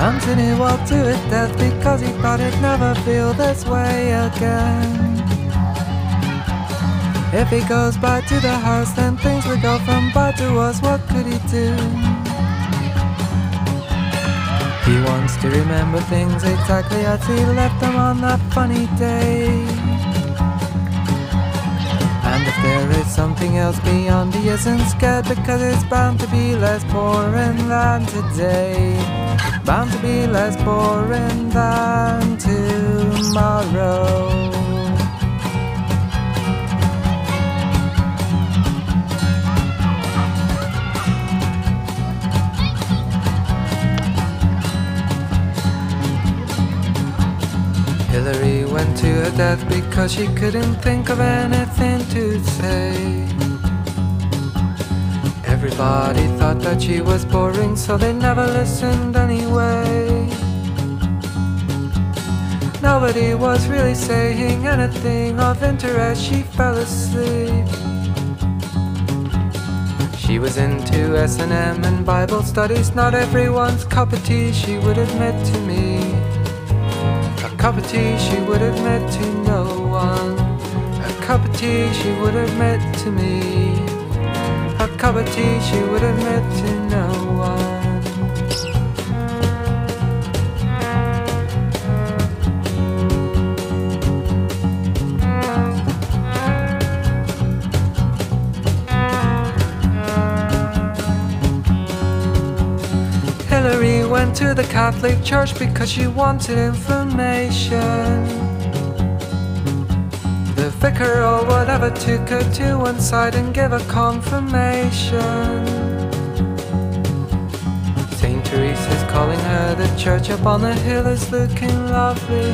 Anthony walked to his death because he thought he'd never feel this way again. If he goes back to the house, then things will go from bad to worse. What could he do? He wants to remember things exactly as he left them on that funny day. And if there is something else beyond, he isn't scared, because it's bound to be less boring than today. Bound to be less boring than tomorrow. Hillary went to her death because she couldn't think of anything to say. Everybody thought that she was boring, so they never listened anyway. Nobody was really saying anything of interest. She fell asleep. She was into S&M and Bible studies, not everyone's cup of tea, she would admit to me. A cup of tea she would admit to no one. A cup of tea she would admit to me. A cup of tea she would admit to no one. Hillary went to the Catholic Church because she wanted information. The vicar or whatever took her to one side and gave her confirmation. Saint Teresa's calling her, the church up on the hill is looking lovely.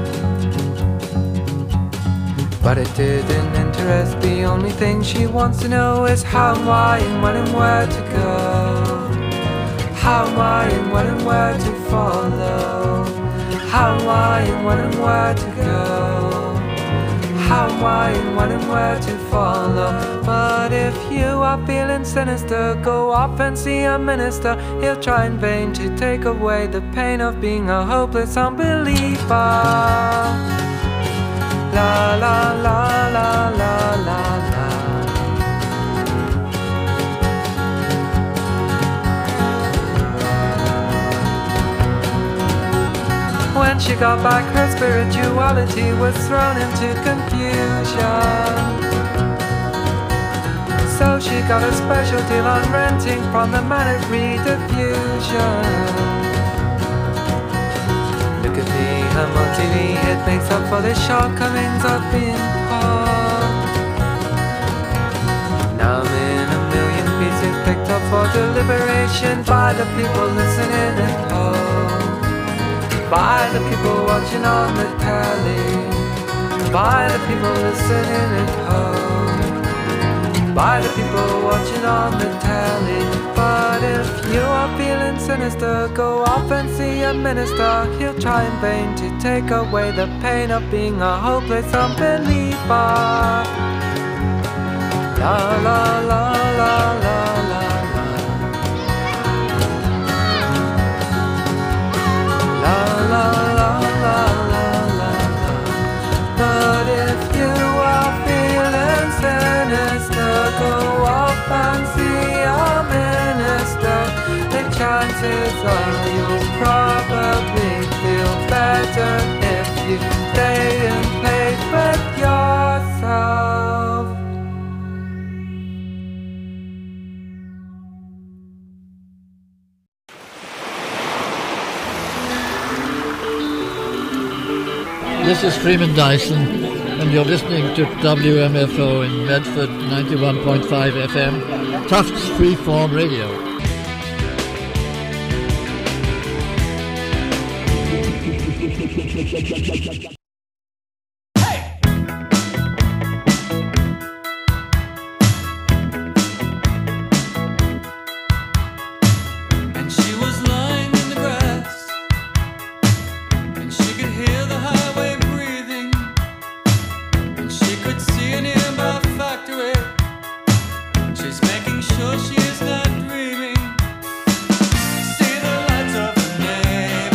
But it didn't interest, the only thing she wants to know is how and why and when and where to go. How, why, and when and where to follow. How, why, and when and where to go. How, why, and when and where to follow. But if you are feeling sinister, go off and see a minister. He'll try in vain to take away the pain of being a hopeless unbeliever. La la la la la la la. When she got back, her spirituality was thrown into confusion. So she got a special deal on renting from the man at Rediffusion. Look at me, I'm on TV, it makes up for the shortcomings of being poor. Now I'm in a million pieces picked up for deliberation by the people listening at home. By the people watching on the telly. By the people listening at home. By the people watching on the telly. But if you are feeling sinister, go off and see a minister. He'll try in vain to take away the pain of being a hopeless unbeliever. La la la la la la. La la la la la. But if you are feeling sinister, go off and see a minister. The chances are you'll probably feel better if you stay in place with yourself. This is Freeman Dyson, and you're listening to WMFO in Medford 91.5 FM, Tufts Freeform Radio. Sure she is not dreaming. See the lights of the neighborhood.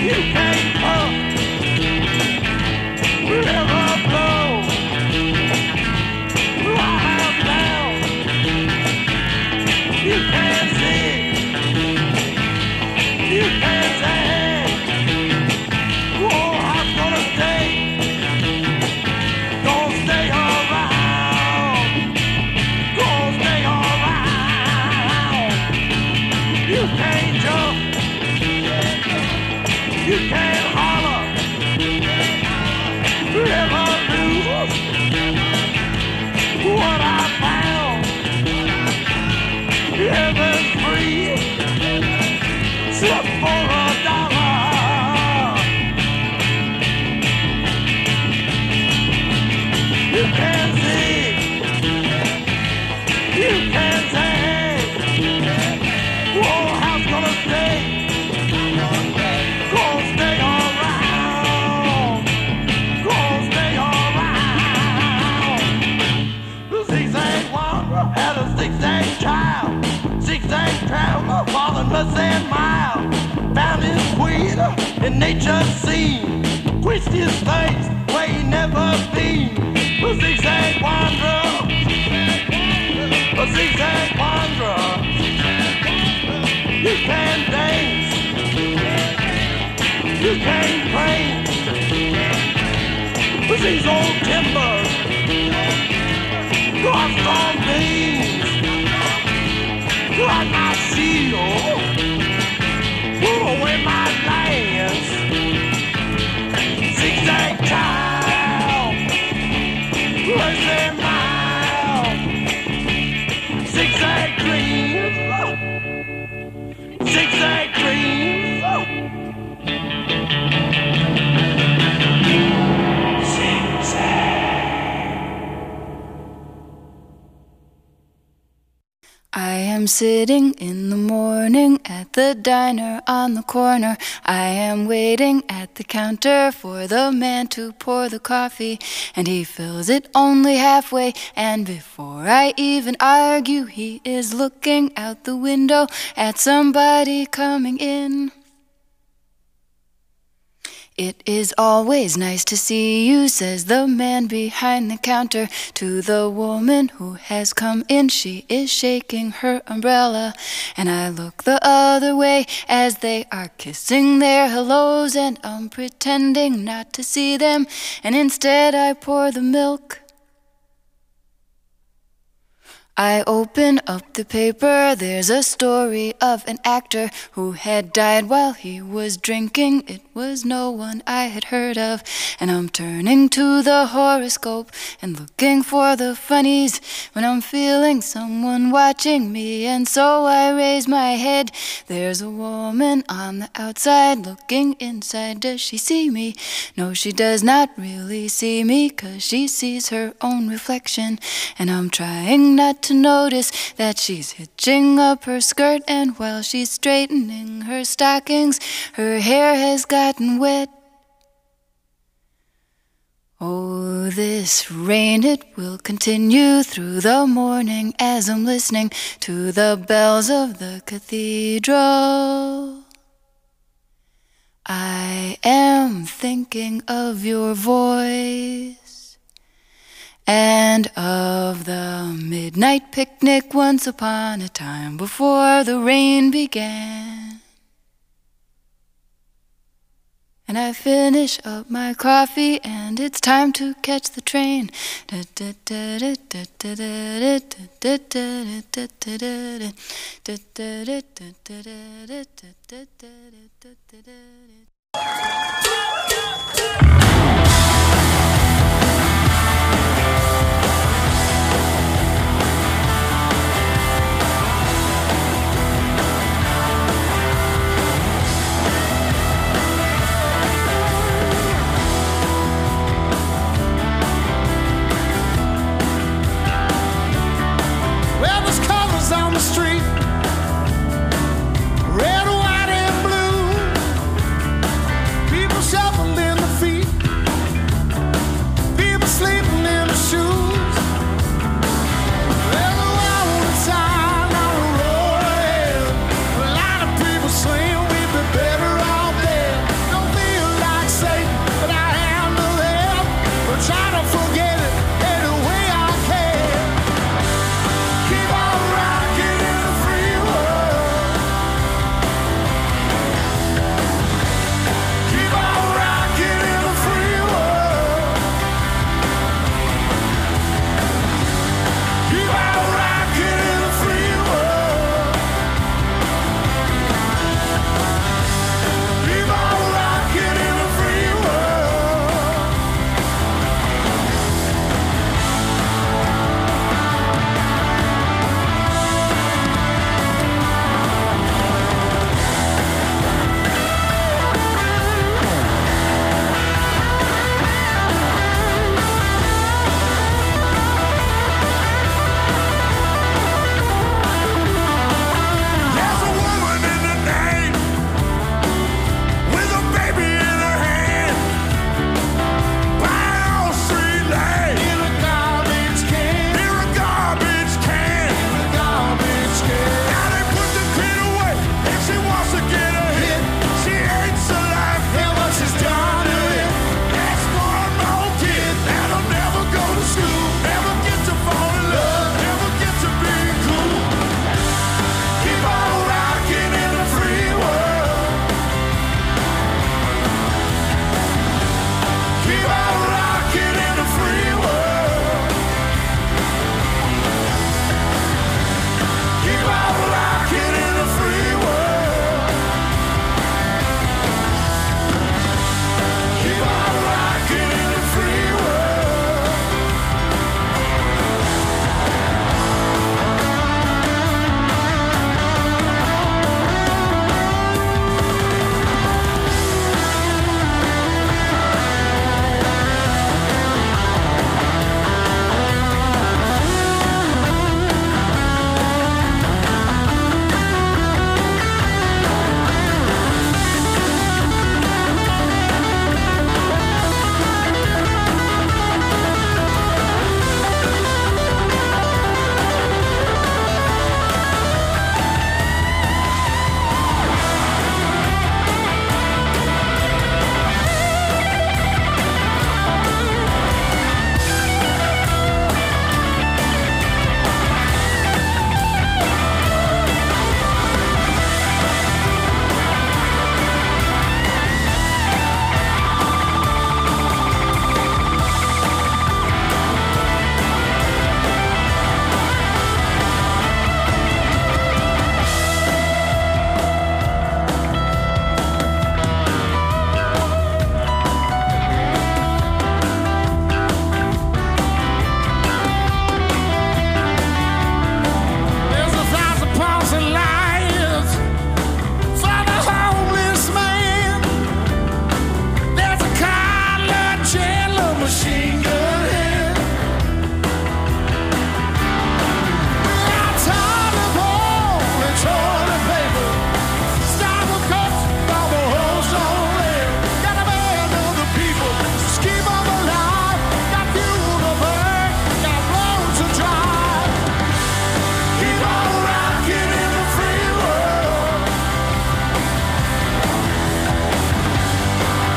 You can't puff, river blow, right down. You can't see, you can't say. Oh, I'm gonna stay around, gonna stay around. You can't jump, you can't holler, never lose what I found. Heaven's free, except for $1. You can't see, you can't say. Whoa, house gonna stay around, gonna stay around. The zigzag wanderer had a zigzag child, zigzag traveler, falling missing mile. Found his queen in nature's scene, quenched his thirst where he never been. A zigzag wanderer, a zigzag wanderer. You can't dance, you can't praise. With these old timbers, got strong beams, like my shield, put away my lance. Zigzag child, lazy mile, zigzag dreams, zigzag dreams. I am sitting in the morning at the diner on the corner. I am waiting at the counter for the man to pour the coffee, and he fills it only halfway, and before I even argue, he is looking out the window at somebody coming in. It is always nice to see you, says the man behind the counter to the woman who has come in. She is shaking her umbrella, and I look the other way as they are kissing their hellos, and I'm pretending not to see them, and instead I pour the milk. I open up the paper, there's a story of an actor who had died while he was drinking. It was no one I had heard of, and I'm turning to the horoscope and looking for the funnies when I'm feeling someone watching me, and so I raise my head. There's a woman on the outside looking inside. Does she see me? No, she does not really see me, 'cause she sees her own reflection, and I'm trying not to notice that she's hitching up her skirt, and while she's straightening her stockings, her hair has gotten wet. Oh, this rain, it will continue through the morning as I'm listening to the bells of the cathedral. I am thinking of your voice and of the midnight picnic once upon a time before the rain began. And I finish up my coffee and it's time to catch the train. Well, there's colors on the street, red, white, and blue. People shout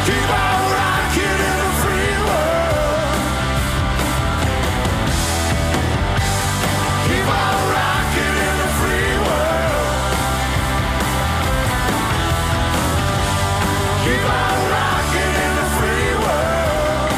Keep on rocking in a free world. Keep on rocking in a free world. Keep on rocking in a free world.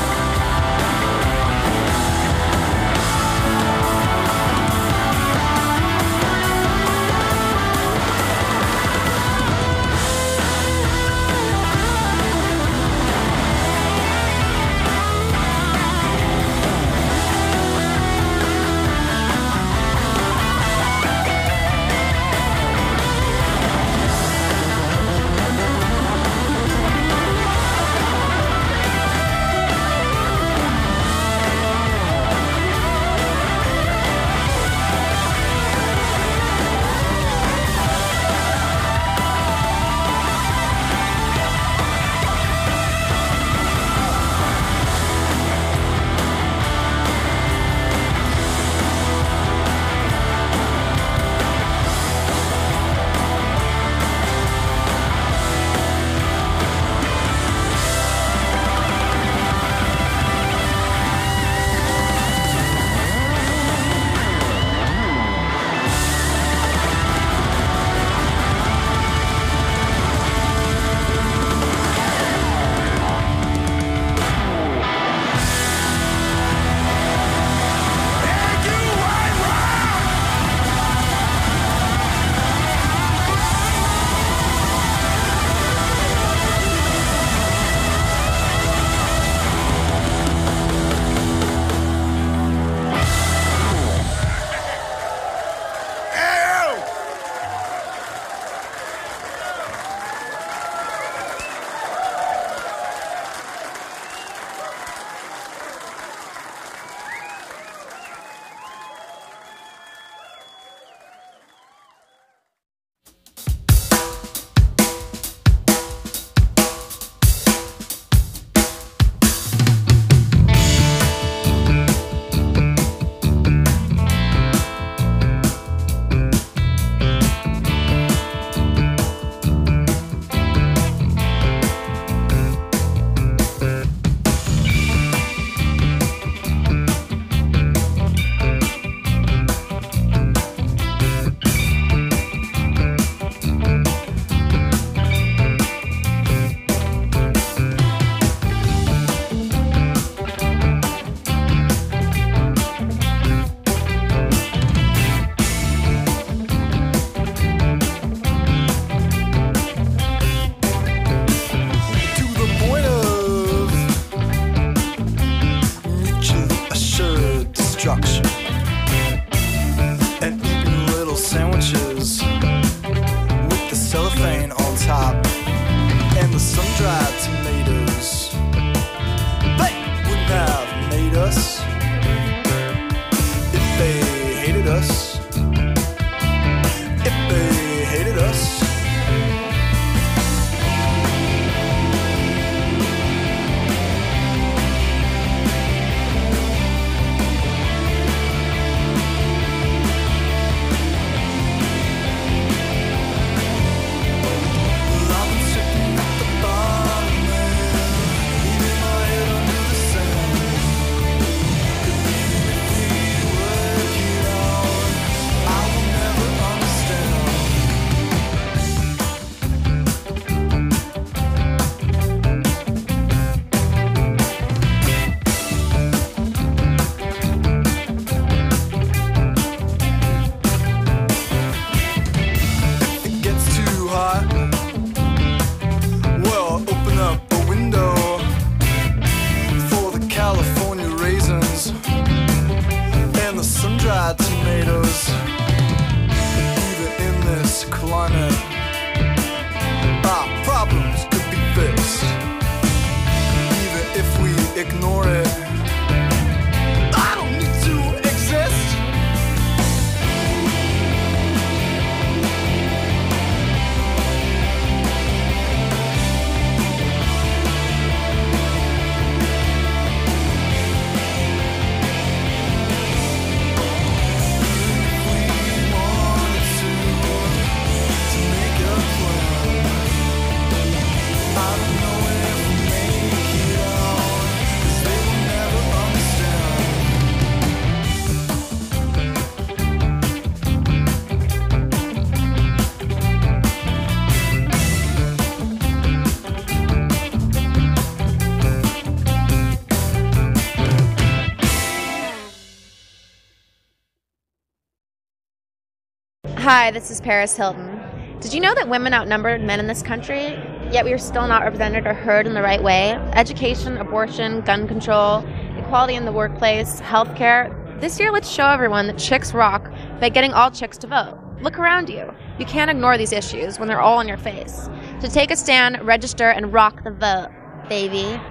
Hi, this is Paris Hilton. Did you know that women outnumber men in this country, yet we are still not represented or heard in the right way? Education, abortion, gun control, equality in the workplace, healthcare. This year, let's show everyone that chicks rock by getting all chicks to vote. Look around you. You can't ignore these issues when they're all in your face. To take a stand, register, and rock the vote, baby.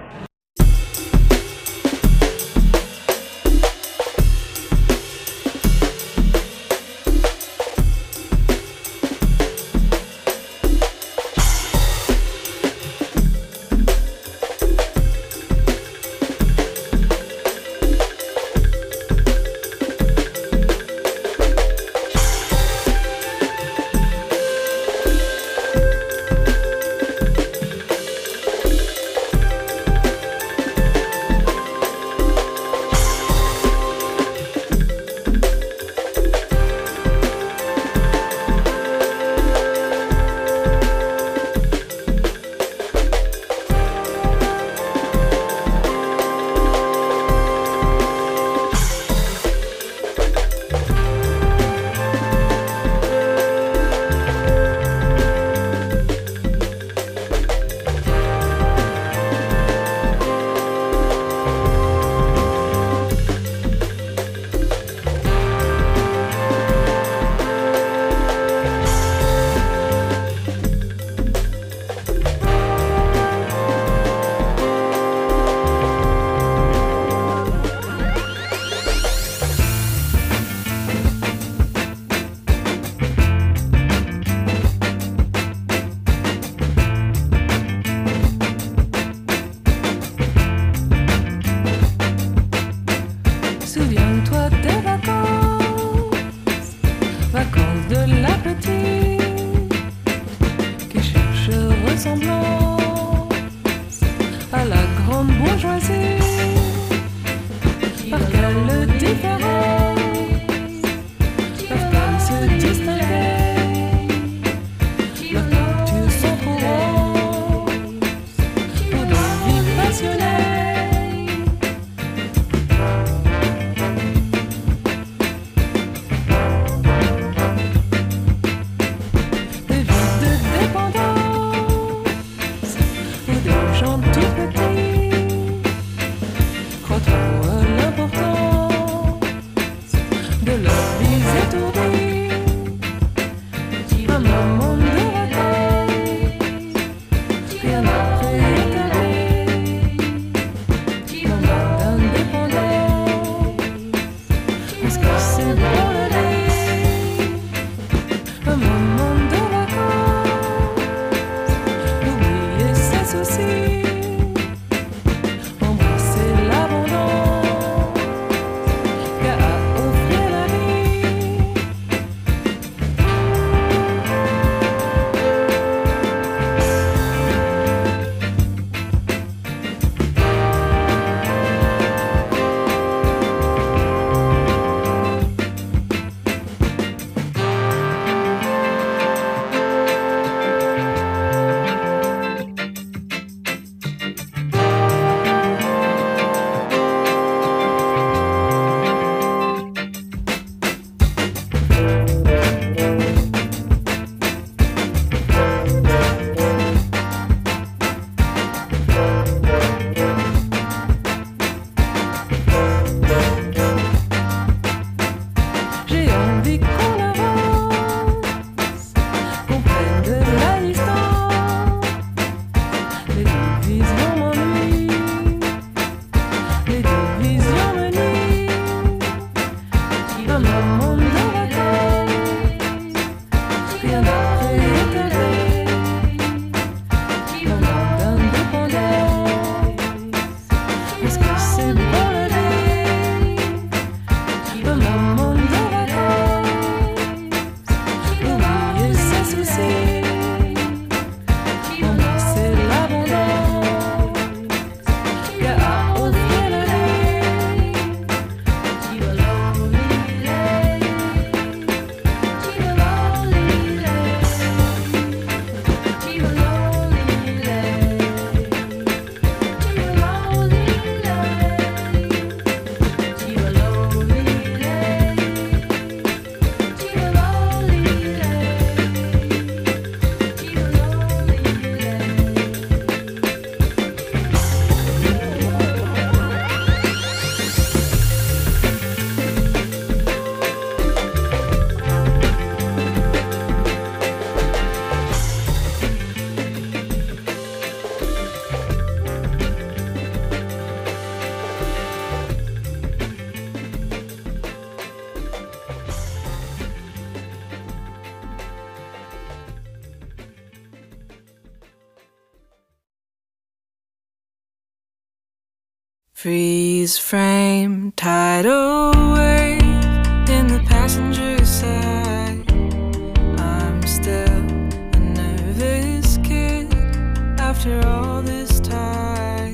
Freeze frame, tidal wave in the passenger side. I'm still a nervous kid after all this time.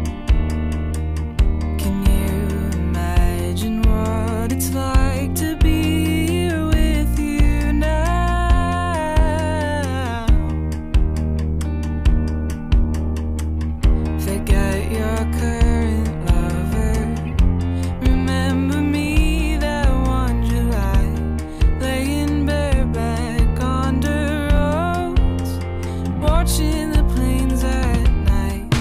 Can you imagine what it's like to be here with you now? Forget your current lover. Remember me that one July, laying bareback on the roads, watching the planes at night.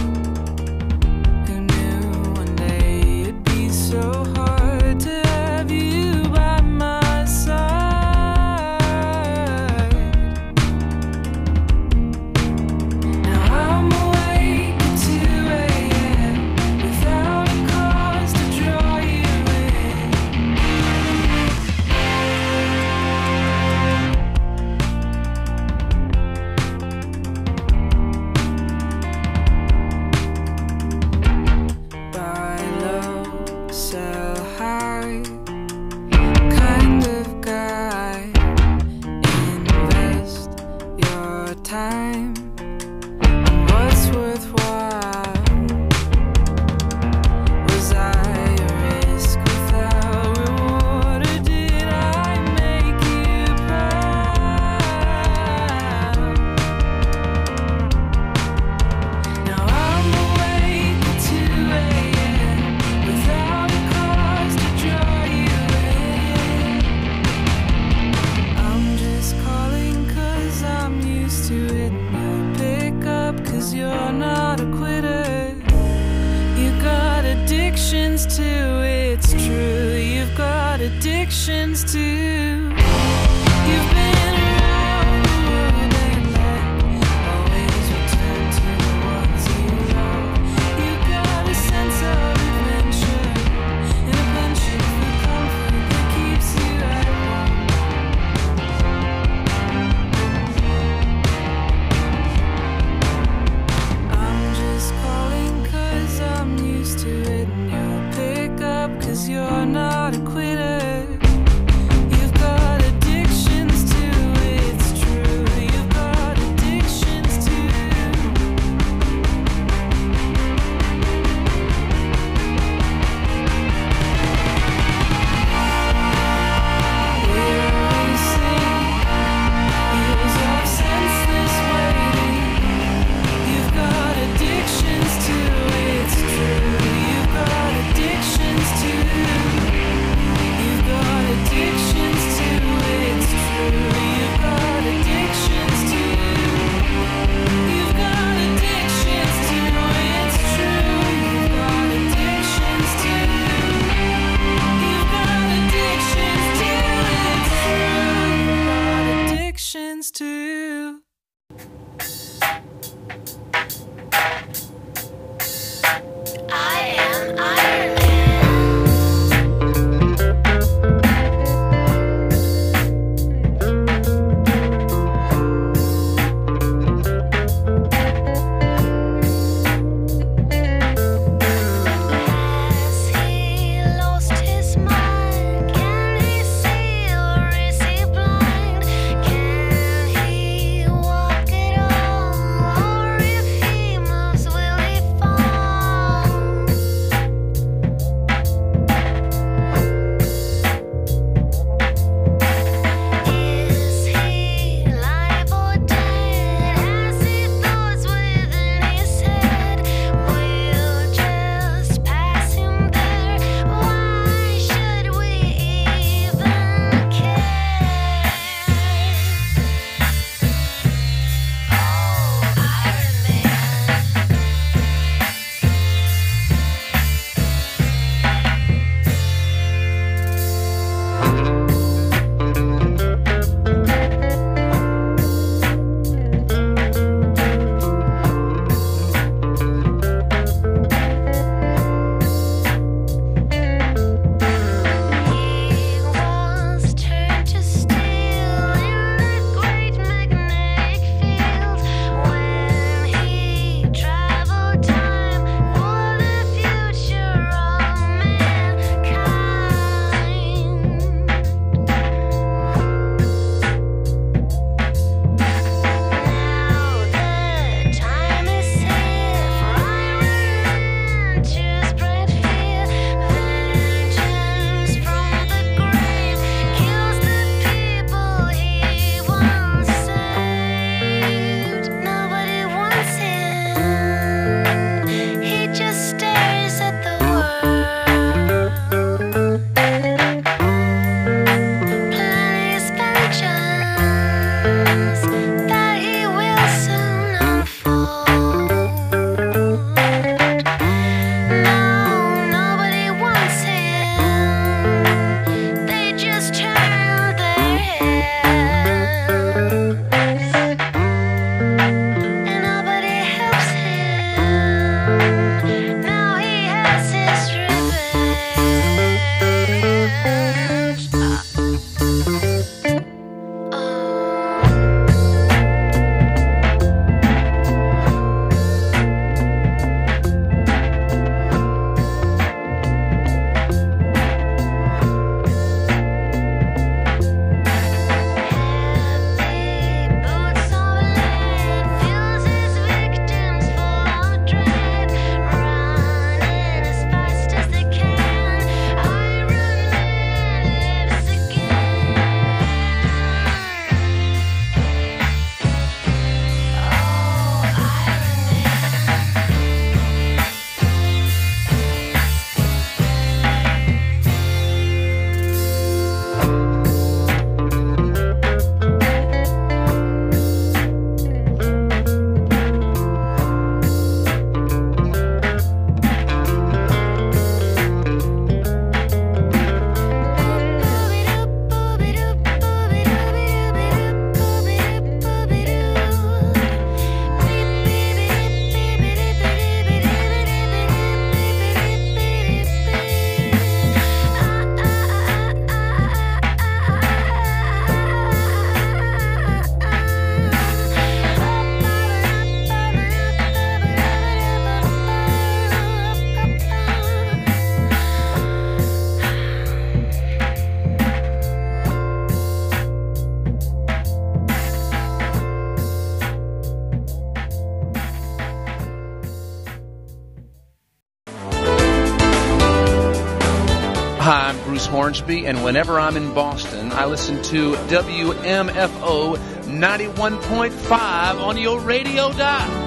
James Hornsby, and whenever I'm in Boston, I listen to WMFO 91.5 on your radio dial.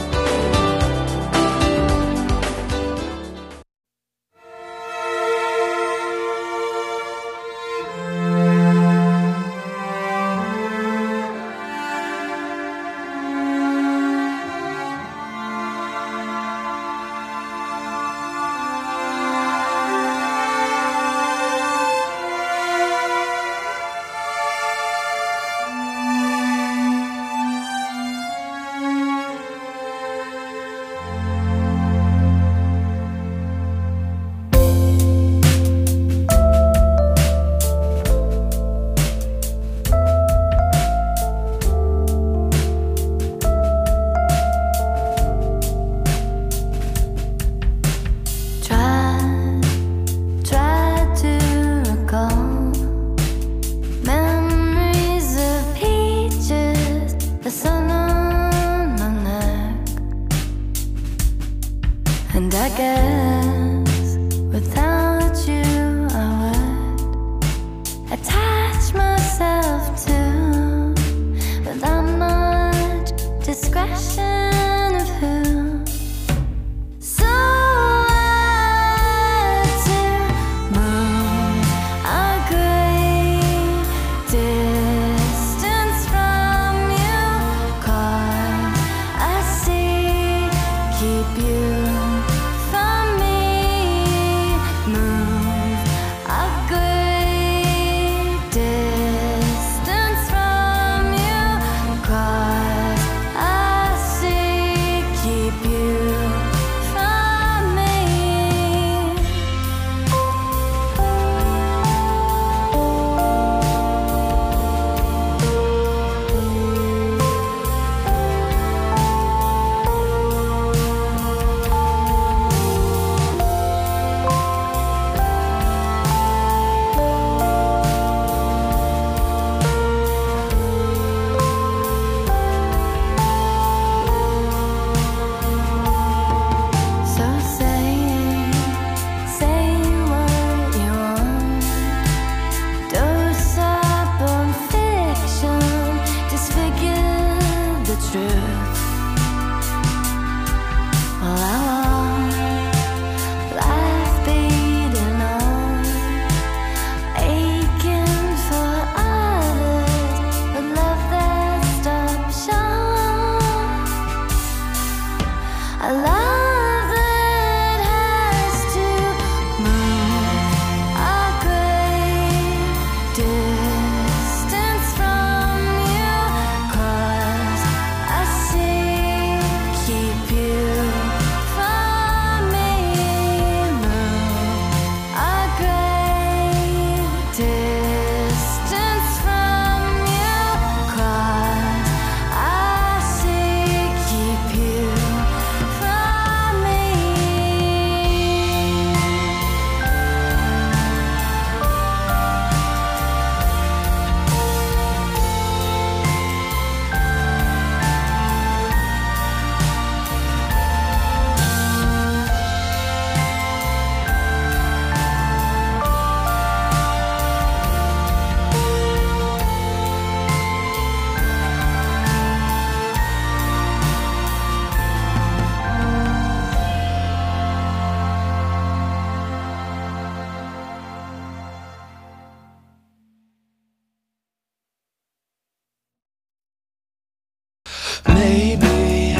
Maybe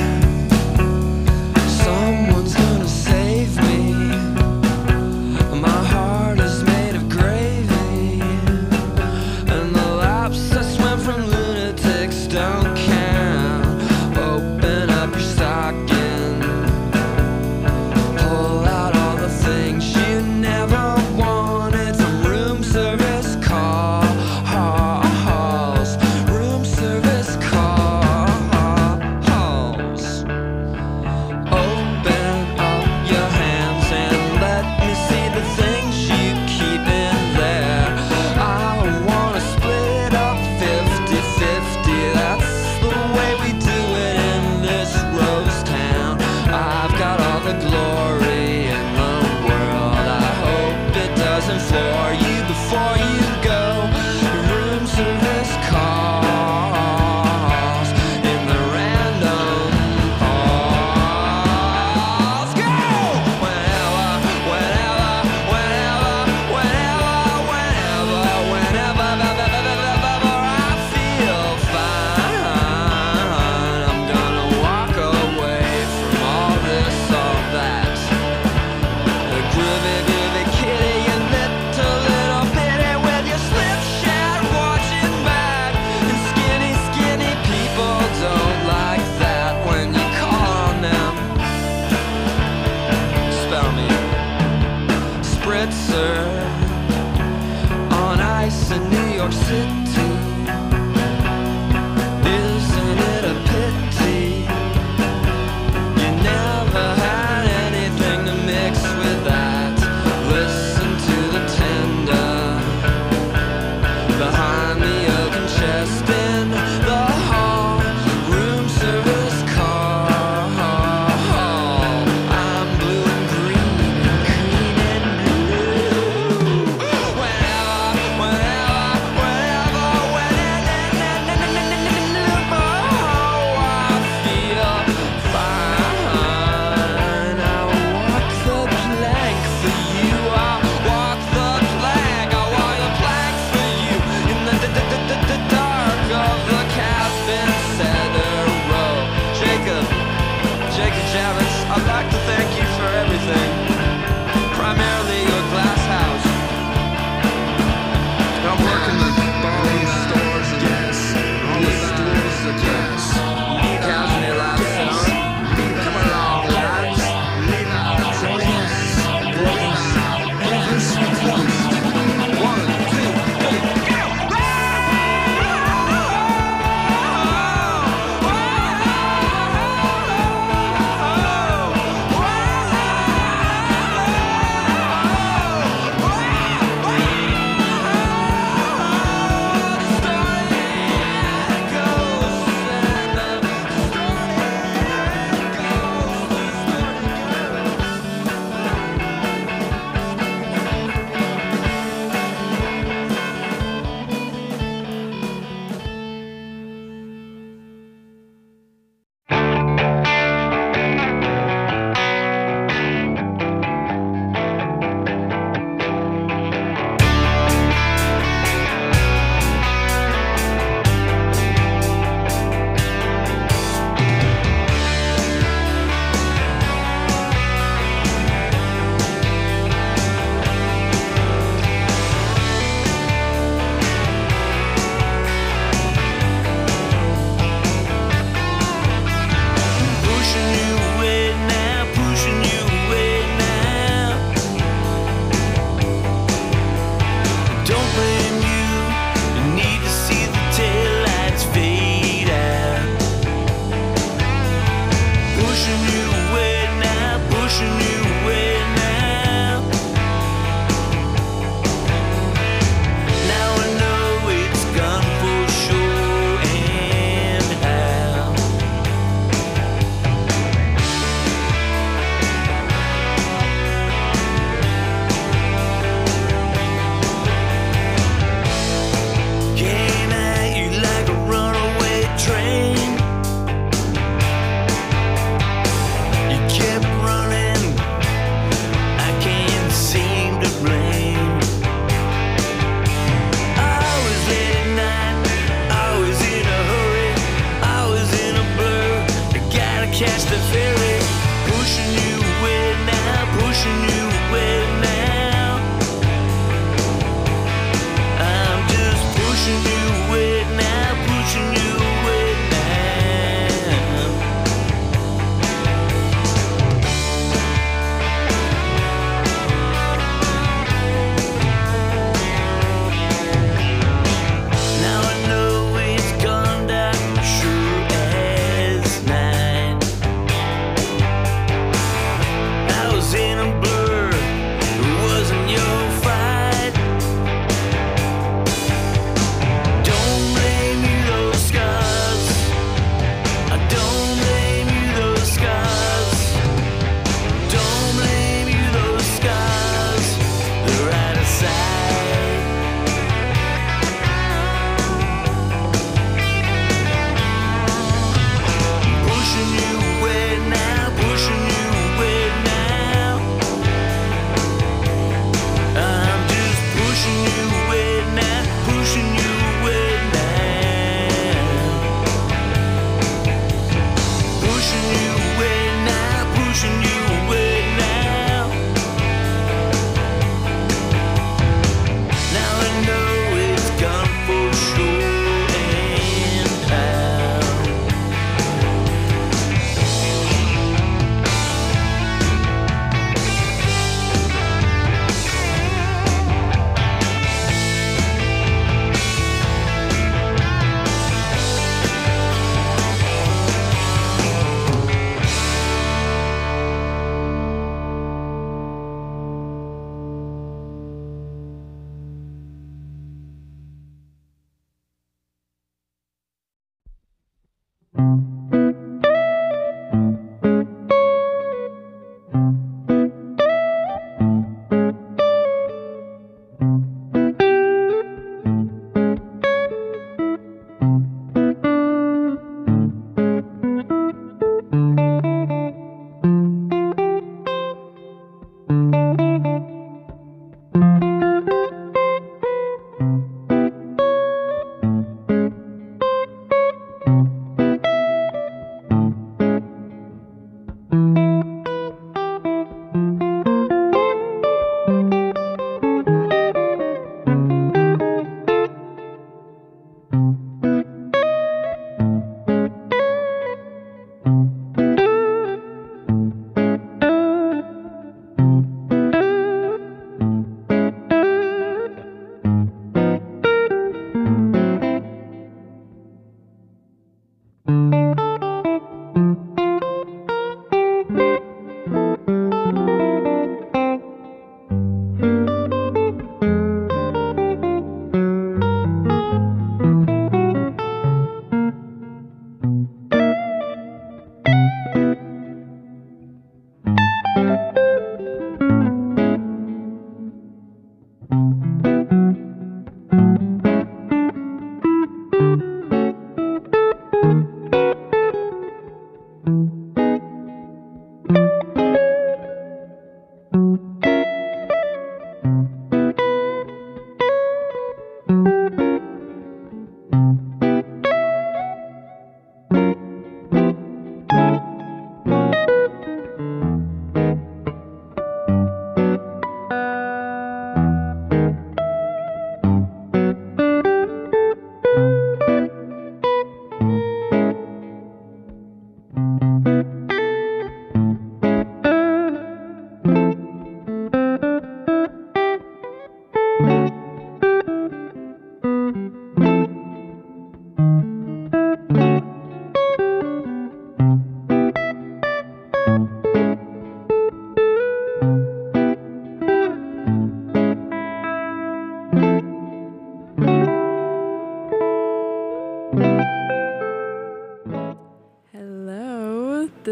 someone's gonna save me. My heart is made of gravy, and the laps I swim from lunatics don't count. Open up your stocking, pull out all the things you never wanted from room service calls, room service calls. Glory in the world, I hope it doesn't floor you before desert on ice in New York City. Isn't it a pity you never had anything to mix with that? Listen to the tender behind the oaken chest in the hall, room service call. I'm blue and green and green and blue. Whenever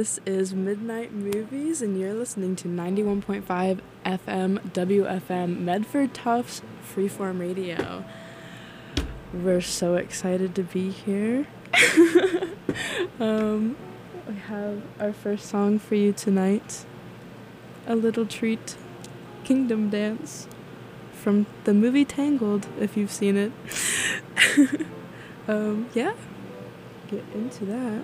This is Midnight Movies, and you're listening to 91.5 FM WFM Medford Tufts Freeform Radio. We're so excited to be here. We have our first song for you tonight. A little treat. Kingdom Dance. From the movie Tangled, if you've seen it. Yeah. Get into that.